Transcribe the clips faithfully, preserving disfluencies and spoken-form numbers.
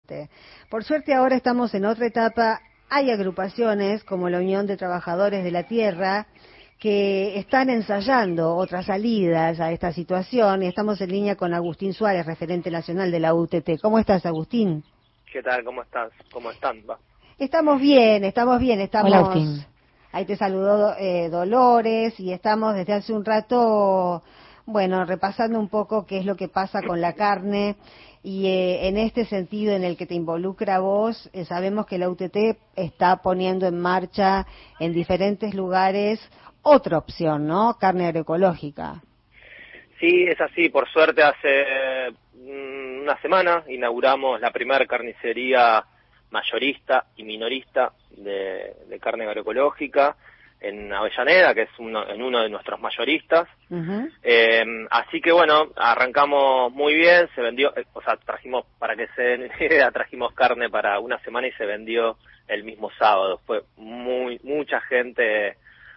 Por suerte ahora estamos en otra etapa. Hay agrupaciones como la Unión de Trabajadores de la Tierra que están ensayando otras salidas a esta situación, y estamos en línea con Agustín Suárez, referente nacional de la U T T. ¿Cómo estás, Agustín? ¿Qué tal? ¿Cómo estás? ¿Cómo están? Va. Estamos bien, estamos bien, estamos... Hola, Agustín. Ahí te saludó eh, Dolores, y estamos desde hace un rato, bueno, repasando un poco qué es lo que pasa con la carne, y eh, en este sentido en el que te involucra vos, eh, sabemos que la U T T está poniendo en marcha en diferentes lugares otra opción, ¿no? Carne agroecológica. Sí, es así. Por suerte, hace mm, una semana inauguramos la primera carnicería mayorista y minorista de, de carne agroecológica en Avellaneda, que es uno, en uno de nuestros mayoristas. Uh-huh. Eh, así que bueno, arrancamos muy bien, se vendió, eh, o sea, trajimos, para que se den idea, trajimos carne para una semana y se vendió el mismo sábado. Fue muy, mucha gente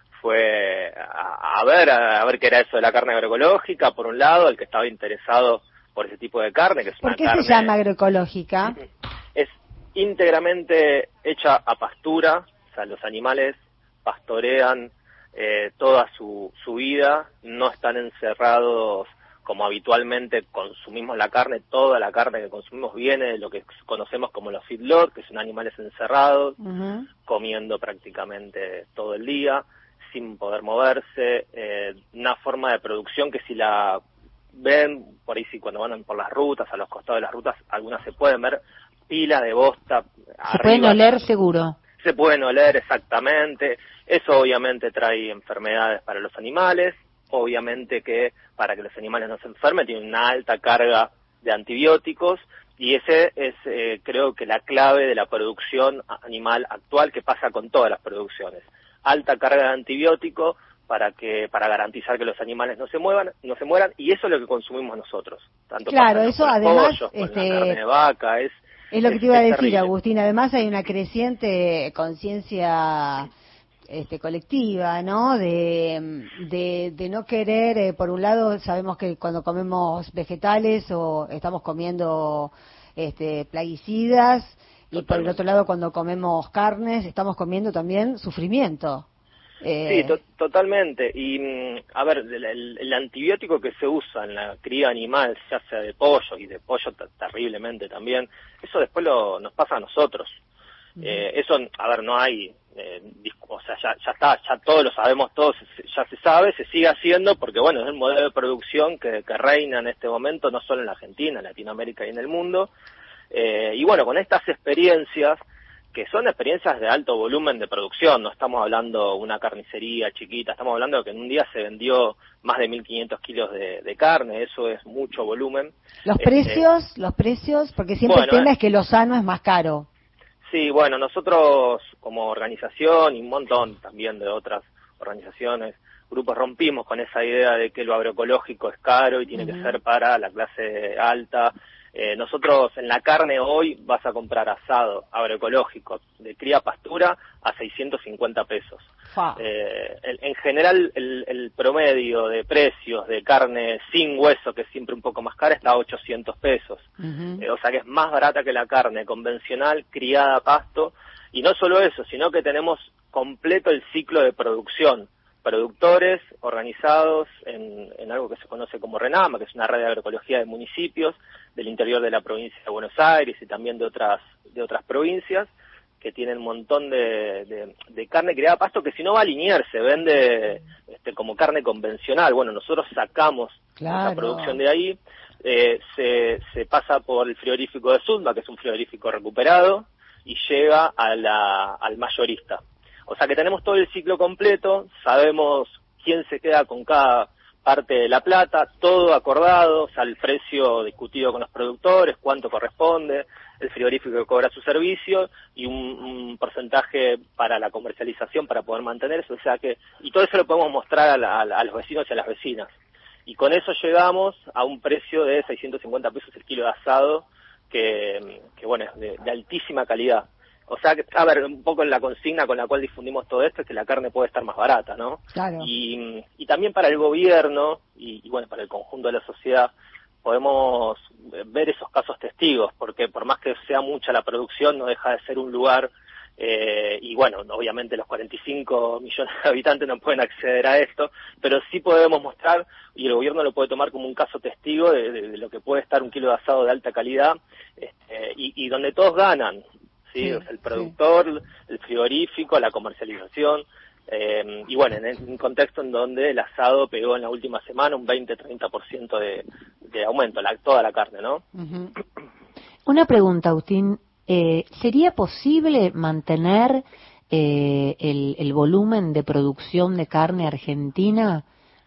fue a, a ver, a, a ver qué era eso de la carne agroecológica, por un lado, el que estaba interesado por ese tipo de carne, que es ¿Por una qué carne, se llama agroecológica? Es íntegramente hecha a pastura, o sea, los animales pastorean eh, toda su, su vida, no están encerrados como habitualmente consumimos la carne. Toda la carne que consumimos viene de lo que conocemos como los feedlots, que son animales encerrados, uh-huh. comiendo prácticamente todo el día, sin poder moverse, eh, una forma de producción que si la ven, por ahí si cuando van por las rutas, a los costados de las rutas, algunas se pueden ver, pila de bosta. Se arriba, pueden oler seguro. Se pueden oler exactamente, eso obviamente trae enfermedades para los animales, obviamente que para que los animales no se enfermen tiene una alta carga de antibióticos, y ese es eh, creo que la clave de la producción animal actual, que pasa con todas las producciones. Alta carga de antibiótico para que para garantizar que los animales no se muevan, no se mueran, y eso es lo que consumimos nosotros. Tanto claro, eso con además pollos, con este, la carne de vaca, es es lo que es, te iba a decir, terrible. Agustín. Además hay una creciente conciencia este, colectiva, ¿no? De, de, de no querer, eh, por un lado, sabemos que cuando comemos vegetales o estamos comiendo este, plaguicidas, y Totalmente. Por el otro lado, cuando comemos carnes, estamos comiendo también sufrimiento. Eh... Sí, to- totalmente. Y, a ver, el, el, el antibiótico que se usa en la cría animal, ya sea de pollo, y de pollo t- terriblemente también, eso después lo, nos pasa a nosotros. Uh-huh. Eh, eso, a ver, no hay, eh, o sea, ya, ya está, ya todos lo sabemos, todos ya se sabe, se sigue haciendo, porque bueno, es el modelo de producción que, que reina en este momento, no solo en la Argentina, en Latinoamérica y en el mundo. Eh, y bueno, con estas experiencias, que son experiencias de alto volumen de producción, no estamos hablando de una carnicería chiquita, estamos hablando de que en un día se vendió más de mil quinientos kilos de, de carne, eso es mucho volumen. Los este, precios, los precios, porque siempre bueno, el tema eh, es que lo sano es más caro. Sí, bueno, nosotros como organización y un montón también de otras organizaciones, grupos, rompimos con esa idea de que lo agroecológico es caro y tiene uh-huh. que ser para la clase alta. Eh, nosotros en la carne hoy vas a comprar asado agroecológico de cría pastura a seiscientos cincuenta pesos. Eh, en, en general el, el promedio de precios de carne sin hueso, que es siempre un poco más cara, está a ochocientos pesos. Uh-huh. Eh, o sea que es más barata que la carne convencional criada a pasto. Y no solo eso, sino que tenemos completo el ciclo de producción. Productores organizados en, en algo que se conoce como RENAMA, que es una red de agroecología de municipios del interior de la provincia de Buenos Aires y también de otras de otras provincias, que tienen un montón de, de, de carne criada a pasto, que si no va a alinear, se vende este, como carne convencional. Bueno, nosotros sacamos claro. esa producción de ahí, eh, se, se pasa por el frigorífico de Sudma, que es un frigorífico recuperado, y llega a la, al mayorista. O sea que tenemos todo el ciclo completo, sabemos quién se queda con cada parte de la plata, todo acordado, o sea, el precio discutido con los productores, cuánto corresponde, el frigorífico que cobra su servicio y un, un porcentaje para la comercialización para poder mantener eso, o sea que, y todo eso lo podemos mostrar a, la, a los vecinos y a las vecinas. Y con eso llegamos a un precio de seiscientos cincuenta pesos el kilo de asado, que, que bueno, es de, de altísima calidad. O sea, que, a ver, un poco la consigna con la cual difundimos todo esto es que la carne puede estar más barata, ¿no? Claro. Y, y también para el gobierno, y, y bueno, para el conjunto de la sociedad, podemos ver esos casos testigos, porque por más que sea mucha la producción, no deja de ser un lugar, eh, y bueno, obviamente los cuarenta y cinco millones de habitantes no pueden acceder a esto, pero sí podemos mostrar, y el gobierno lo puede tomar como un caso testigo de, de, de lo que puede estar un kilo de asado de alta calidad, este, y, y donde todos ganan, ¿sí? Sí, O sea, el productor, sí. El frigorífico, la comercialización. Eh, y bueno, en un contexto en donde el asado pegó en la última semana un veinte a treinta por ciento de, de aumento, la, toda la carne, ¿no? Uh-huh. Una pregunta, Agustín, eh, ¿sería posible mantener eh, el, el volumen de producción de carne argentina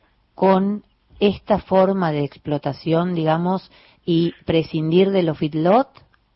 con esta forma de explotación, digamos, y prescindir de los feedlot?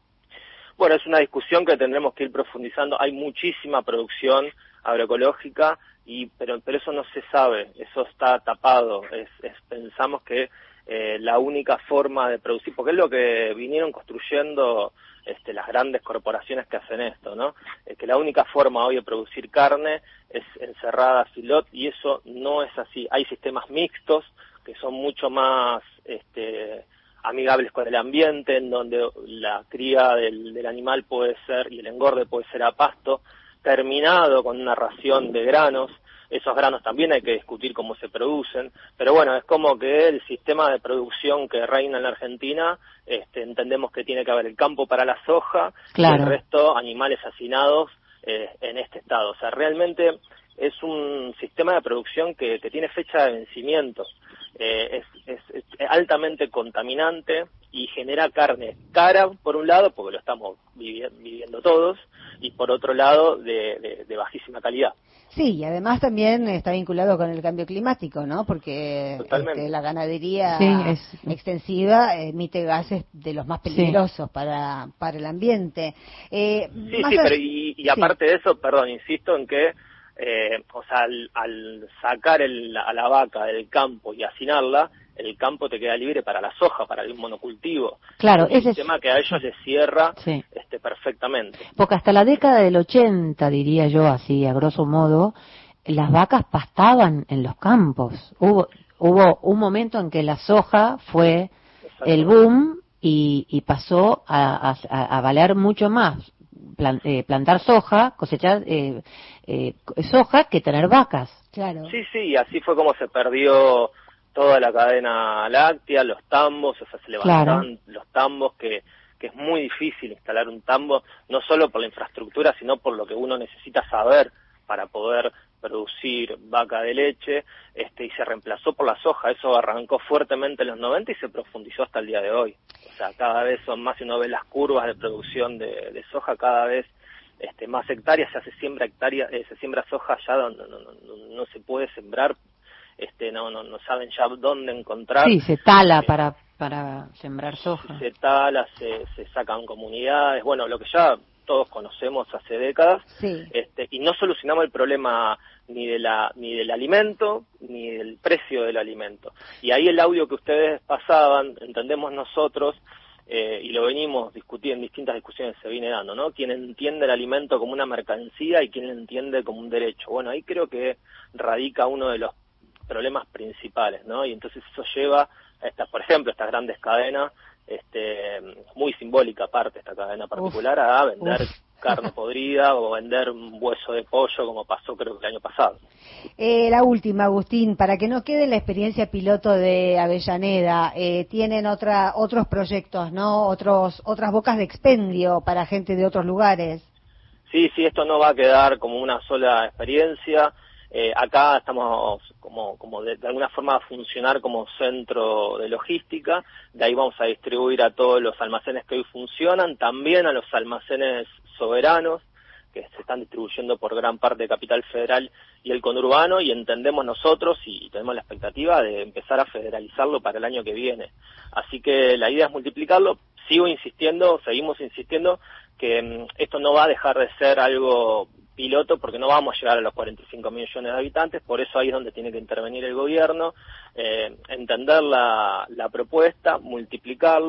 Bueno, es una discusión que tendremos que ir profundizando. Hay muchísima producción agroecológica, y pero pero eso no se sabe, eso está tapado. Es, es pensamos que eh, la única forma de producir, porque es lo que vinieron construyendo este, las grandes corporaciones que hacen esto, ¿no? Es que la única forma hoy de producir carne es encerrada feedlot, y eso no es así. Hay sistemas mixtos que son mucho más este amigables con el ambiente, en donde la cría del, del animal puede ser, y el engorde puede ser a pasto, terminado con una ración de granos. Esos granos también hay que discutir cómo se producen, pero bueno, es como que el sistema de producción que reina en la Argentina, este, entendemos que tiene que haber el campo para la soja, claro, y el resto animales hacinados eh, en este estado. O sea, realmente es un sistema de producción que, que tiene fecha de vencimiento. Eh, es, es, es altamente contaminante y genera carne cara, por un lado, porque lo estamos vivi- viviendo todos, y por otro lado, de, de, de bajísima calidad. Sí, y además también está vinculado con el cambio climático, ¿no? Porque este, la ganadería sí, es... extensiva emite gases de los más peligrosos sí. para, para el ambiente. Eh, sí, sí, a... pero y, y aparte sí. de eso, perdón, insisto en que Eh, o sea, al, al sacar el, a la vaca del campo y hacinarla, el campo te queda libre para la soja, para el monocultivo. Claro, es un ese sistema es... que a ellos les cierra sí. este, perfectamente. Porque hasta la década del ochenta, diría yo así, a grosso modo, las vacas pastaban en los campos. Hubo, hubo un momento en que la soja fue el boom y, y pasó a, a, a valer mucho más. Plan, eh, plantar soja, cosechar eh, eh, soja, que tener vacas. Claro. Sí, sí, y así fue como se perdió toda la cadena láctea, los tambos, o sea, se levantaban claro. los tambos, que, que es muy difícil instalar un tambo, no solo por la infraestructura, sino por lo que uno necesita saber para poder producir vaca de leche, este, y se reemplazó por la soja. Eso arrancó fuertemente en los noventa y se profundizó hasta el día de hoy. O sea, cada vez son más, si uno ve las curvas de producción de, de soja, cada vez este, más hectáreas, se hace siembra hectárea, eh, se siembra soja ya donde no, no, no, no se puede sembrar, este, no, no, no saben ya dónde encontrar. Sí, se tala eh, para, para sembrar soja. Se tala, se, se sacan comunidades, bueno, lo que ya todos conocemos hace décadas, sí. este, y no solucionamos el problema ni de la ni del alimento ni del precio del alimento. Y ahí el audio que ustedes pasaban, entendemos nosotros, eh, y lo venimos discutiendo en distintas discusiones, se viene dando, ¿no? Quien entiende el alimento como una mercancía y quien lo entiende como un derecho. Bueno, ahí creo que radica uno de los problemas principales, ¿no? Y entonces eso lleva a estas, por ejemplo, estas grandes cadenas, este, muy simbólica aparte esta cadena particular, uf, a vender uf. carne podrida o vender un hueso de pollo, como pasó creo que el año pasado. Eh, la última, Agustín, para que no quede la experiencia piloto de Avellaneda, eh, tienen otra, otros proyectos, ¿no? Otros, otras bocas de expendio para gente de otros lugares. Sí, sí, esto no va a quedar como una sola experiencia. Eh, acá estamos como, como de, de alguna forma a funcionar como centro de logística, de ahí vamos a distribuir a todos los almacenes que hoy funcionan, también a los almacenes soberanos, que se están distribuyendo por gran parte de Capital Federal y el conurbano, y entendemos nosotros y tenemos la expectativa de empezar a federalizarlo para el año que viene. Así que la idea es multiplicarlo. Sigo insistiendo, seguimos insistiendo que um, esto no va a dejar de ser algo piloto, porque no vamos a llegar a los cuarenta y cinco millones de habitantes, por eso ahí es donde tiene que intervenir el gobierno, eh, entender la, la propuesta, multiplicarlo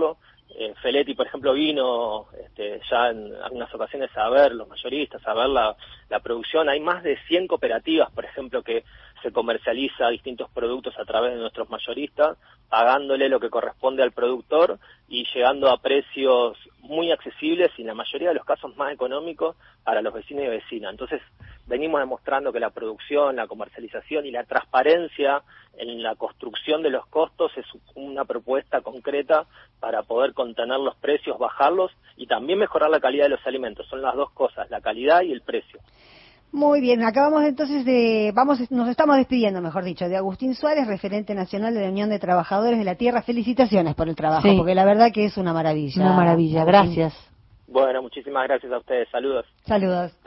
eh, Feletti, por ejemplo, vino este, ya en algunas ocasiones a ver los mayoristas, a ver la, la producción. Hay más de cien cooperativas, por ejemplo, que se comercializa distintos productos a través de nuestros mayoristas, pagándole lo que corresponde al productor y llegando a precios muy accesibles y en la mayoría de los casos más económicos para los vecinos y vecinas. Entonces, venimos demostrando que la producción, la comercialización y la transparencia en la construcción de los costos es una propuesta concreta para poder contener los precios, bajarlos y también mejorar la calidad de los alimentos. Son las dos cosas, la calidad y el precio. Muy bien, acabamos entonces de, vamos, nos estamos despidiendo, mejor dicho, de Agustín Suárez, referente nacional de la Unión de Trabajadores de la Tierra. Felicitaciones por el trabajo, sí, porque la verdad que es una maravilla. Una maravilla, gracias. Bueno, muchísimas gracias a ustedes, saludos. Saludos.